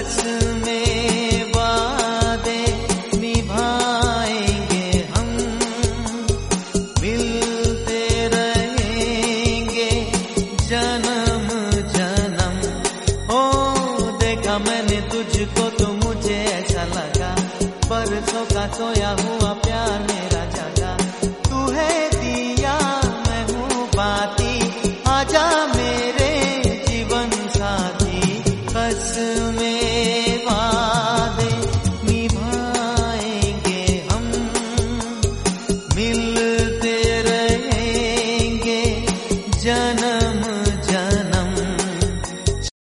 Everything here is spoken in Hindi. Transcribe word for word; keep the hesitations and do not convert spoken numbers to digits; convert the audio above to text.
सच में वादे निभाएंगे हम, मिलते रहेंगे जन्म जन्म। ओ देखा मैंने तुझको तो मुझे ऐसा लगा परसों का सोया हुआ